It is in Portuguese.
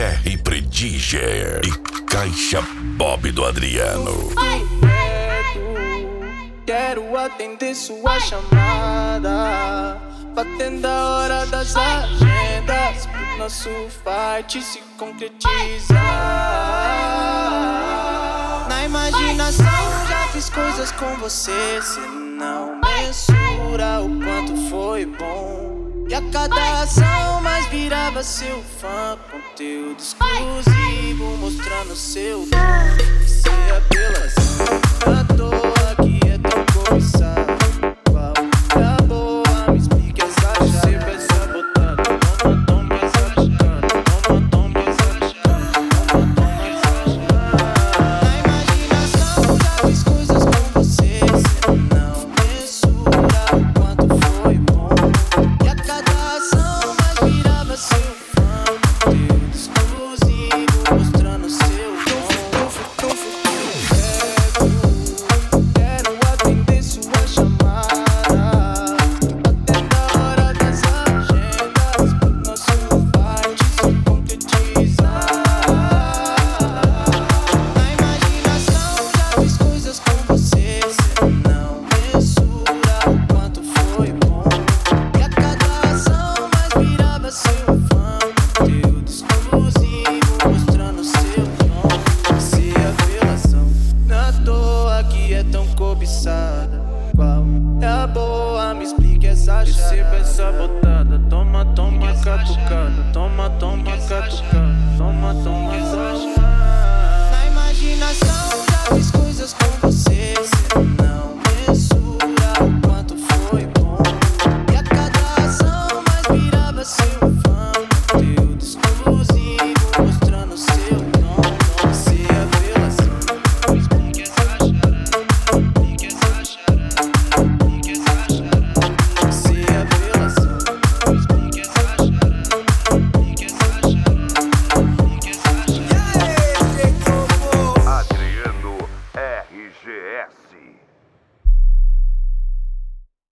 R Prediger e Caixa Bob do Adriano. Quero atender sua chamada, batendo a hora das agendas, pro nosso fight se concretizar. Na imaginação já fiz coisas com você, cê não mensura o quanto foi bom. E a cada ação mais virava seu fã, conteúdo exclusivo mostrando seu dom. Cê é apelação, à toa que é tão cobiçado. Qual é a boa? Me explique essa chave. Cê vai sabotando, toma exagerando, toma exagerando, toma exagerando. Na imaginação já fiz coisas com você, cê não mensura o quanto foi bom. E a cada ação mais virava seu fã, conteúdo exclusivo mostrando seu dom. Quero atender sua chamada, batendo a hora das agendas, pro nosso fight se concretizar. Na imaginação já fiz coisas com você, cê não mensura o quanto foi bom. E a cada ação mais virava seu fã, conteúdo exclusivo mostrando seu dom. Cê é apelação, na toa que é tão cobiçada. Qual é a boa? Me explique essa chave. Cê vai sabotada, toma catucada, toma